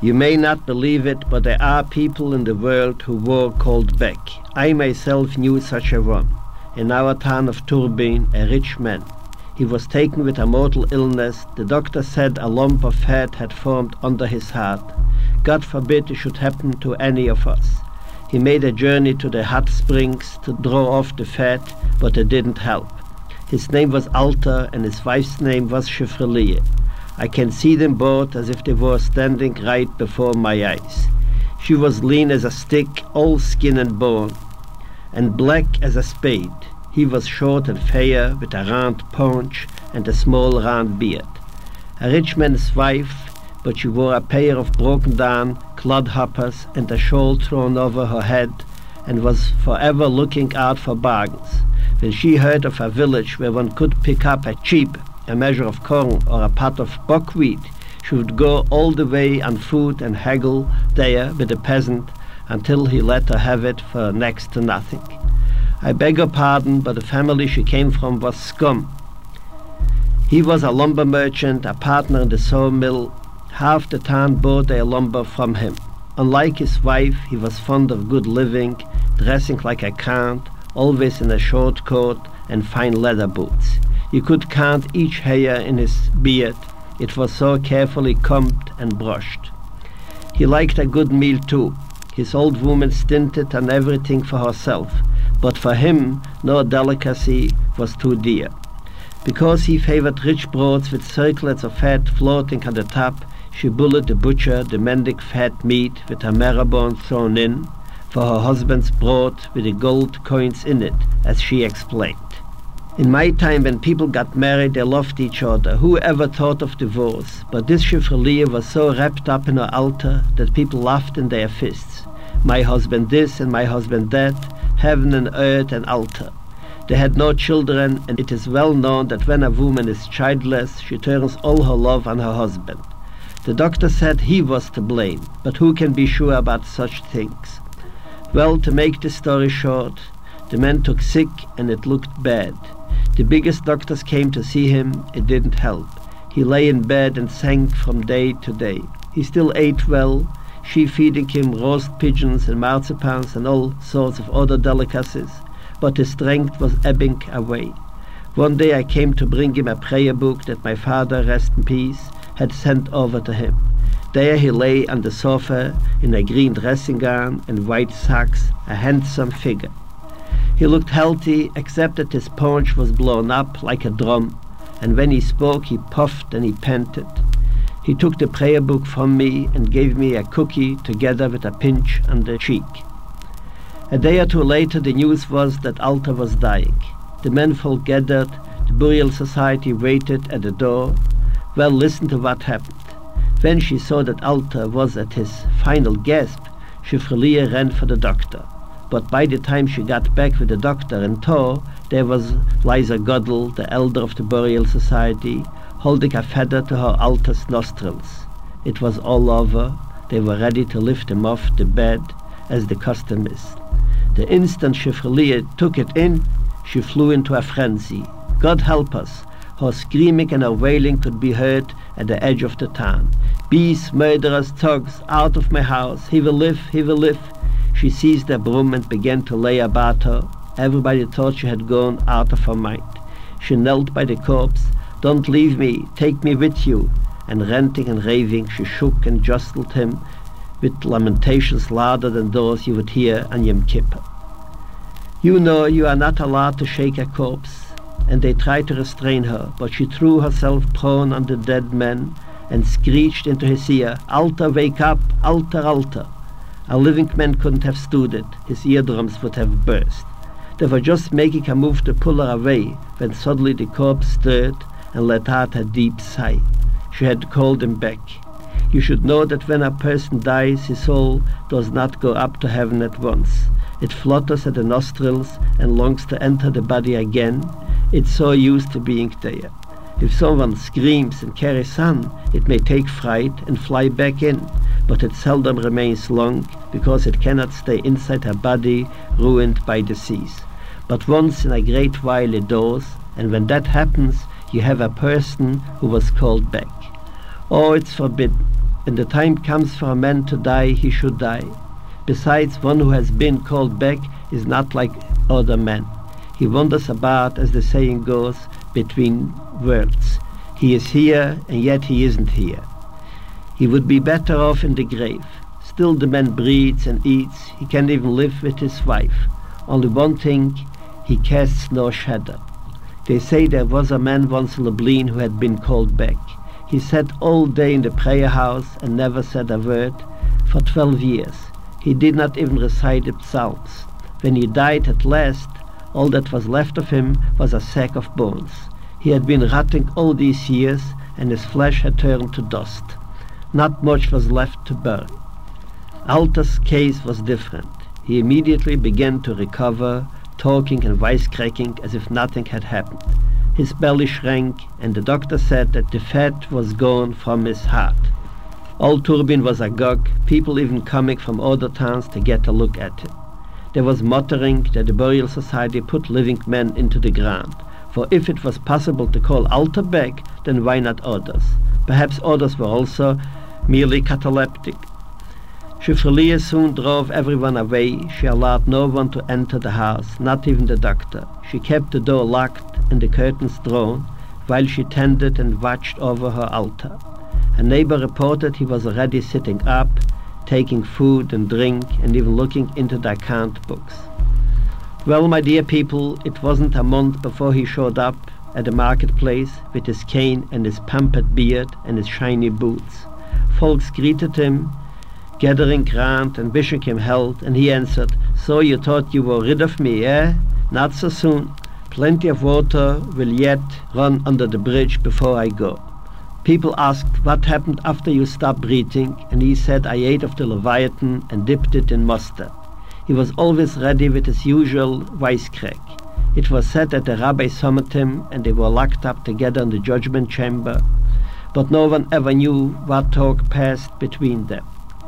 C: You may not believe it, but there are people in the world who were called Beck. I myself knew such a one. In our town of Turbin, a rich man. He was taken with a mortal illness. The doctor said a lump of fat had formed under his heart. God forbid it should happen to any of us. He made a journey to the hot springs to draw off the fat, but it didn't help. His name was Alter, and his wife's name was Schifferlie. I can see them both as if they were standing right before my eyes. She was lean as a stick, all skin and bone, and black as a spade. He was short and fair, with a round paunch and a small round beard. A rich man's wife, but she wore a pair of broken-down clodhoppers and a shawl thrown over her head, and was forever looking out for bargains. When she heard of a village where one could pick up a measure of corn or a pot of buckwheat, she would go all the way on foot and haggle there with the peasant until he let her have it for next to nothing. I beg her pardon, but the family she came from was scum. He was a lumber merchant, a partner in the sawmill. Half the town bought their lumber from him. Unlike his wife, he was fond of good living, dressing like a count, always in a short coat and fine leather boots. You could count each hair in his beard. It was so carefully combed and brushed. He liked a good meal too. His old woman stinted on everything for herself, but for him no delicacy was too dear. Because he favored rich broads with circlets of fat floating on the top, she bullied the butcher demanding fat meat with her marrow-bone thrown in, for her husband's broad with the gold coins in it, as she explained. In my time, when people got married, they loved each other. Who ever thought of divorce? But this Schifferlie was so wrapped up in her altar that people laughed in their fists. My husband this and my husband that, heaven and earth and altar. They had no children, and it is well known that when a woman is childless, she turns all her love on her husband. The doctor said he was to blame, but who can be sure about such things? Well, to make the story short, the man took sick and it looked bad. The biggest doctors came to see him. It didn't help. He lay in bed and sank from day to day. He still ate well, she feeding him roast pigeons and marzipans and all sorts of other delicacies, but his strength was ebbing away. One day I came to bring him a prayer book that my father, rest in peace, had sent over to him. There he lay on the sofa in a green dressing gown and white socks, a handsome figure. He looked healthy, except that his paunch was blown up like a drum, and when he spoke he puffed and he panted. He took the prayer book from me and gave me a cookie together with a pinch on the cheek. A day or two later the news was that Alter was dying. The menfolk gathered, the burial society waited at the door. Well, listen to what happened. When she saw that Alter was at his final gasp, Schifferlie ran for the doctor. But by the time she got back with the doctor in tow, there was Liza Goddell, the elder of the burial society, holding a feather to her Alter's nostrils. It was all over. They were ready to lift him off the bed, as the custom is. The instant Schifferlie took it in, she flew into a frenzy. God help us! Her screaming and her wailing could be heard at the edge of the town. Beasts, murderers, thugs, out of my house! He will live! He will live! She seized a broom and began to lay about her. Everybody thought she had gone out of her mind. She knelt by the corpse. Don't leave me, take me with you. And ranting and raving, she shook and jostled him with lamentations louder than those you would hear on Yom Kippur. You know you are not allowed to shake a corpse. And they tried to restrain her, but she threw herself prone on the dead man and screeched into his ear, Alter, wake up, Alter, Alter. A living man couldn't have stood it. His eardrums would have burst. They were just making a move to pull her away when suddenly the corpse stirred and let out a deep sigh. She had called him back. You should know that when a person dies, his soul does not go up to heaven at once. It flutters at the nostrils and longs to enter the body again. It's so used to being there. If someone screams and carries on, it may take fright and fly back in, but it seldom remains long because it cannot stay inside her body ruined by disease. But once in a great while it does, and when that happens, you have a person who was called back. Oh, it's forbidden. when the time comes for a man to die, he should die. Besides, one who has been called back is not like other men. He wanders about, as the saying goes, between worlds. He is here, and yet he isn't here. He would be better off in the grave. Still the man breathes and eats. He can even live with his wife. Only one thing, he casts no shadow. They say there was a man once in Lublin who had been called back. He sat all day in the prayer house and never said a word for 12 years. He did not even recite the psalms. When he died at last, all that was left of him was a sack of bones. He had been rotting all these years, and his flesh had turned to dust. Not much was left to bury. Alter's case was different. He immediately began to recover, talking and wisecracking as if nothing had happened. His belly shrank, and the doctor said that the fat was gone from his heart. All Turbin was agog, people even coming from other towns to get a look at him. There was muttering that the Burial Society put living men into the ground, for if it was possible to call Alter back, then why not others? Perhaps others were also merely cataleptic. Schifferlier soon drove everyone away. She allowed no one to enter the house, not even the doctor. She kept the door locked and the curtains drawn, while she tended and watched over her altar. A neighbor reported he was already sitting up, taking food and drink, and even looking into the account books. Well, my dear people, it wasn't a month before he showed up at the marketplace with his cane and his pampered beard and his shiny boots. Folks greeted him, gathering round and wishing him health, and he answered, "So you thought you were rid of me, eh? Not so soon. Plenty of water will yet run under the bridge before I go." People asked what happened after you stopped breathing, and he said, "I ate of the Leviathan and dipped it in mustard." He was always ready with his usual wisecrack. It was said that the rabbi summoned him and they were locked up together in the judgment chamber, but no one ever knew what talk passed between them.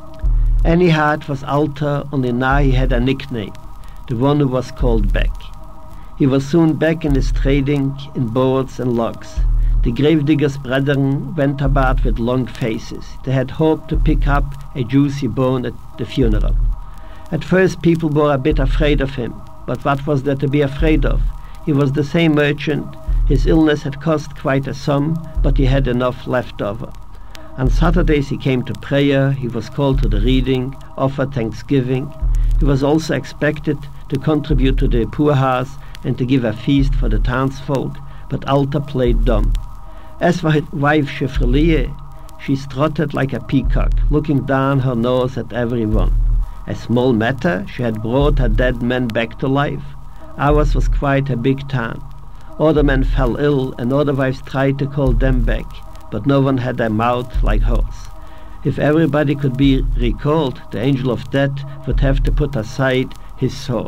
C: Anyhow, it was Alter, only now he had a nickname, the one who was called back. He was soon back in his trading in boards and logs. The gravediggers' brethren went about with long faces. They had hoped to pick up a juicy bone at the funeral. At first people were a bit afraid of him, but what was there to be afraid of? He was the same merchant. His illness had cost quite a sum, but he had enough left over. On Saturdays he came to prayer, he was called to the reading, offered thanksgiving. He was also expected to contribute to the poorhouse and to give a feast for the townsfolk, but Alter played dumb. As for his wife Schifferlier, she strutted like a peacock, looking down her nose at everyone. A small matter, she had brought her dead men back to life. Ours was quite a big town. Other men fell ill, and other wives tried to call them back, but no one had a mouth like hers. If everybody could be recalled, the angel of death would have to put aside his sword.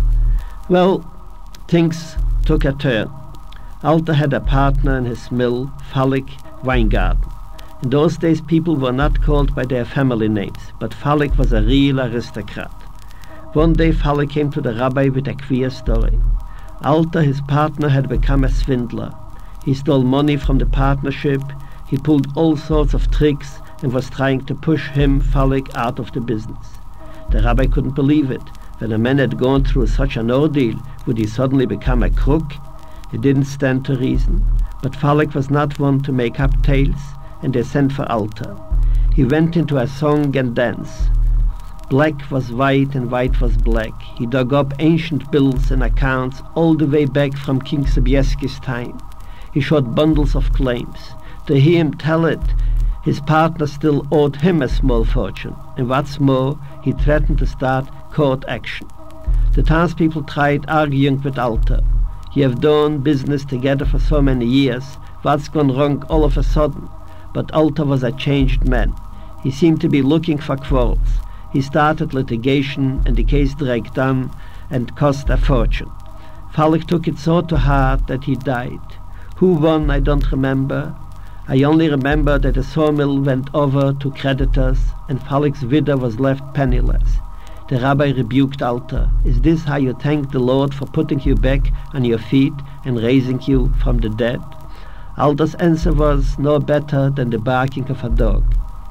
C: Well, things took a turn. Alter had a partner in his mill, Fallik Weingarten. In those days people were not called by their family names, but Fallik was a real aristocrat. One day Fallik came to the rabbi with a queer story. Alter, his partner, had become a swindler. He stole money from the partnership, he pulled all sorts of tricks and was trying to push him, Fallik, out of the business. The rabbi couldn't believe it. When a man had gone through such an ordeal, would he suddenly become a crook? It didn't stand to reason, but Fallik was not one to make up tales, and they sent for Alter. He went into a song and dance. Black was white and white was black. He dug up ancient bills and accounts all the way back from King Sobieski's time. He showed bundles of claims. To hear him tell it, his partner still owed him a small fortune, and what's more, he threatened to start court action. The townspeople tried arguing with Alter. You have done business together for so many years. What's gone wrong all of a sudden? But Alter was a changed man. He seemed to be looking for quarrels. He started litigation, and the case dragged on and cost a fortune. Fallik took it so to heart that he died. Who won, I don't remember. I only remember that the sawmill went over to creditors, and Fallik's widow was left penniless. The rabbi rebuked Alter. Is this how you thank the Lord for putting you back on your feet and raising you from the dead? Alter's answer was no better than the barking of a dog.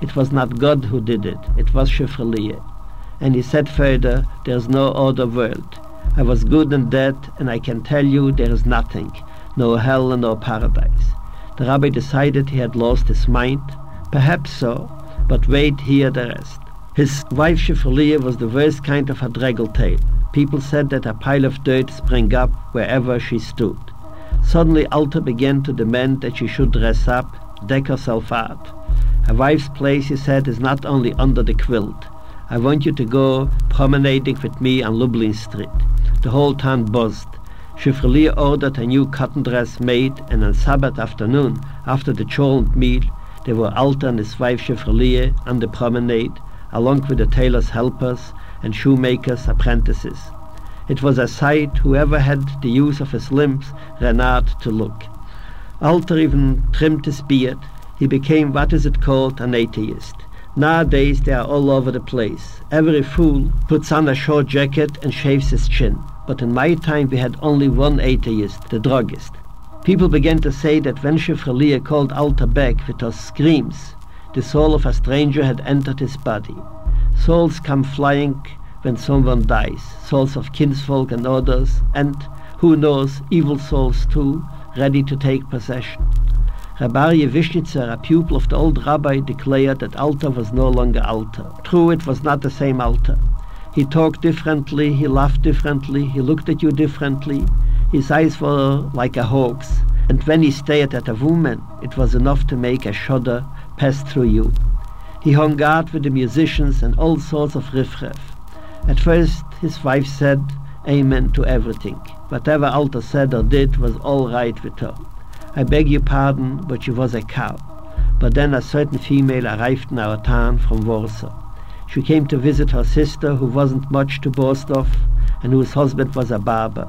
C: It was not God who did it. It was Shifraliye. And he said further, there's no other world. I was good and dead, and I can tell you there is nothing, no hell and no paradise. The rabbi decided he had lost his mind. Perhaps so, but wait, hear the rest. His wife Shifraliye was the worst kind of a draggle tale. People said that a pile of dirt sprang up wherever she stood. Suddenly Alter began to demand that she should dress up, deck herself out. A wife's place, he said, is not only under the quilt. I want you to go promenading with me on Lublin Street. The whole town buzzed. Shifraliye ordered a new cotton dress made, and on Sabbath afternoon, after the chorled meal, there were Alter and his wife Shifraliye on the promenade, along with the tailor's helpers and shoemakers' apprentices. It was a sight whoever had the use of his limbs ran out to look. Alter even trimmed his beard. He became, what is it called, an atheist. Nowadays they are all over the place. Every fool puts on a short jacket and shaves his chin. But in my time we had only one atheist, the druggist. People began to say that when Shifraliye called Alter back with her screams, the soul of a stranger had entered his body. Souls come flying when someone dies, souls of kinsfolk and others, and, who knows, evil souls too, ready to take possession. Rabbi Vishnitzar, a pupil of the old rabbi, declared that Alter was no longer Alter. True, it was not the same Alter. He talked differently, he laughed differently, he looked at you differently. His eyes were like a hawk's, and when he stared at a woman, it was enough to make a shudder pass through you. He hung out with the musicians and all sorts of riffraff. At first his wife said amen to everything. Whatever Alter said or did was all right with her. I beg your pardon, but she was a cow. But then a certain female arrived in our town from Warsaw. She came to visit her sister, who wasn't much to boast of, and whose husband was a barber.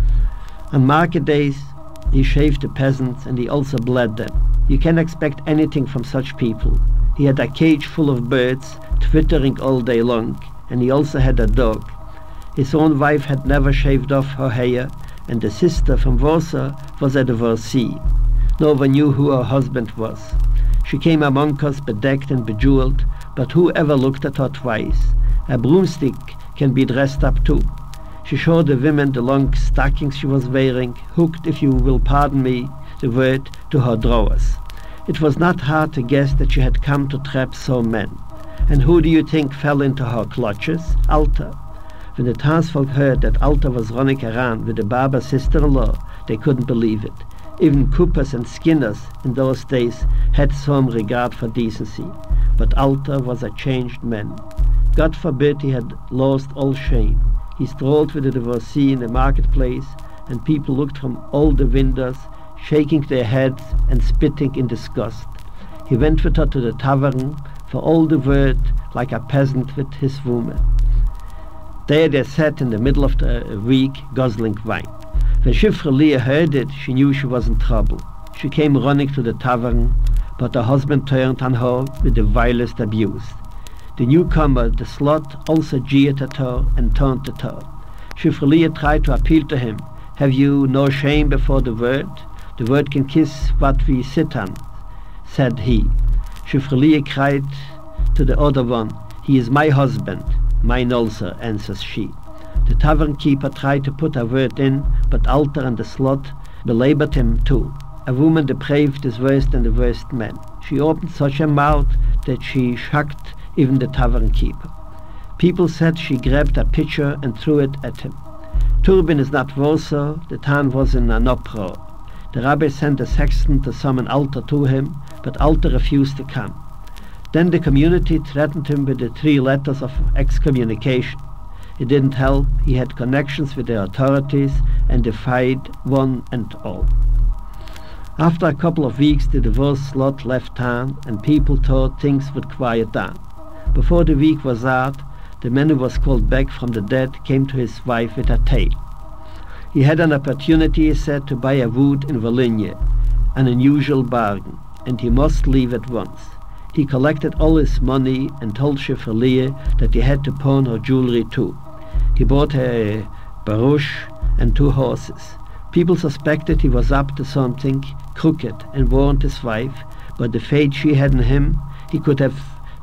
C: On market days, he shaved the peasants, and he also bled them. You can't expect anything from such people. He had a cage full of birds, twittering all day long, and he also had a dog. His own wife had never shaved off her hair, and the sister from Warsaw was a divorcee. No one knew who her husband was. She came among us bedecked and bejeweled, but who ever looked at her twice? A broomstick can be dressed up too. She showed the women the long stockings she was wearing, hooked, if you will pardon me the word, to her drawers. It was not hard to guess that she had come to trap some men. And who do you think fell into her clutches? Alter. When the townsfolk heard that Alter was running around with the barber's sister-in-law, they couldn't believe it. Even coopers and skinners in those days had some regard for decency. But Alter was a changed man. God forbid he had lost all shame. He strolled with the divorcee in the marketplace, and people looked from all the windows, shaking their heads and spitting in disgust. He went with her to the tavern, for all the world like a peasant with his woman. There they sat in the middle of the week, guzzling wine. When Shifraliye heard it, she knew she was in trouble. She came running to the tavern, but her husband turned on her with the vilest abuse. The newcomer, the slut, also jeered at her and taunted her. Shifraliye tried to appeal to him. Have you no shame before the word? The word can kiss what we sit on, said he. Shifraliye cried to the other one, he is my husband. Mine also, answers she. The tavern keeper tried to put a word in, but Alter and the slut belabored him too. A woman depraved is worse than the worst man. She opened such a mouth that she shocked even the tavern keeper. People said she grabbed a pitcher and threw it at him. Turbin is not Warsaw. The town was in an uproar. The rabbi sent a sexton to summon Alter to him, but Alter refused to come. Then the community threatened him with the 3 letters of excommunication. It didn't help. He had connections with the authorities and defied one and all. After a couple of weeks, the divorced slut left town, and people thought things would quiet down. Before the week was out, the man who was called back from the dead came to his wife with a tale. He had an opportunity, he said, to buy a wood in Volhynia, an unusual bargain, and he must leave at once. He collected all his money and told Shifraliye that he had to pawn her jewelry too. He bought a barouche and 2 horses. People suspected he was up to something crooked and warned his wife, but the faith she had in him, he could have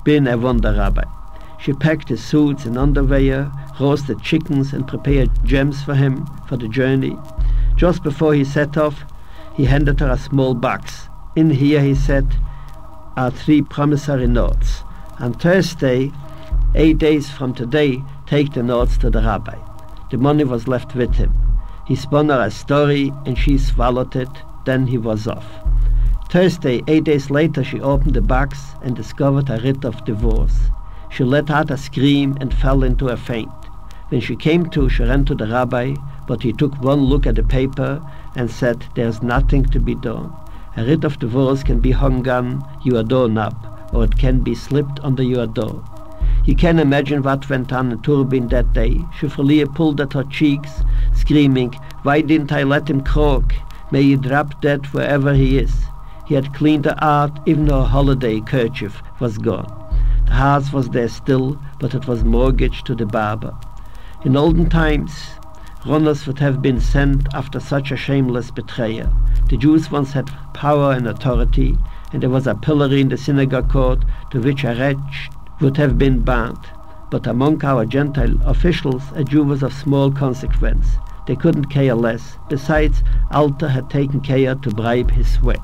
C: bin wonder rabbi. She packed his suits and underwear, roasted chickens and prepared gems for him for the journey. Just before he set off, he handed her a small box. In here, he said, are 3 promissory notes. On Thursday, 8 days from today, take the notes to the rabbi. The money was left with him. He spun her a story and she swallowed it. Then he was off. Thursday, 8 days later, she opened the box and discovered a writ of divorce. She let out a scream and fell into a faint. When she came to, she ran to the rabbi, but he took one look at the paper and said, there's nothing to be done. A writ of divorce can be hung on your doorknob, or it can be slipped under your door. You can imagine what went on in Turbin that day. Shifralia pulled at her cheeks, screaming, why didn't I let him croak? May he drop dead wherever he is. He had cleaned her out, even her holiday kerchief was gone. The house was there still, but it was mortgaged to the barber. In olden times, runners would have been sent after such a shameless betrayer. The Jews once had power and authority, and there was a pillory in the synagogue court to which a wretch would have been bound. But among our Gentile officials, a Jew was of small consequence. They couldn't care less. Besides, Alter had taken care to bribe his way.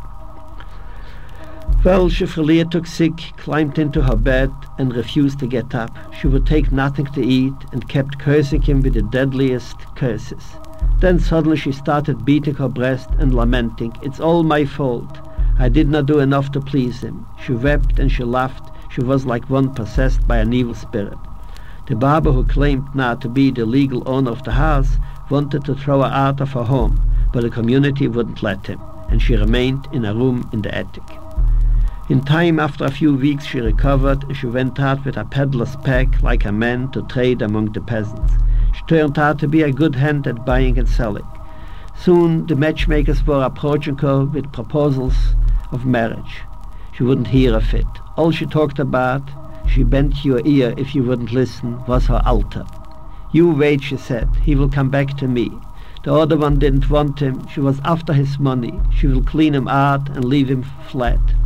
C: Well, Shifralia took sick, climbed into her bed, and refused to get up. She would take nothing to eat and kept cursing him with the deadliest curses. Then suddenly she started beating her breast and lamenting, it's all my fault. I did not do enough to please him. She wept and she laughed. She was like one possessed by an evil spirit. The barber, who claimed now to be the legal owner of the house, wanted to throw her out of her home, but the community wouldn't let him, and she remained in a room in the attic. In time, after a few weeks, she recovered, and she went out with a peddler's pack like a man to trade among the peasants. She turned out to be a good hand at buying and selling. Soon the matchmakers were approaching her with proposals of marriage. She wouldn't hear of it. All she talked about, she bent your ear if you wouldn't listen, was her Alter. You wait, she said, he will come back to me. The other one didn't want him. She was after his money. She will clean him out and leave him flat.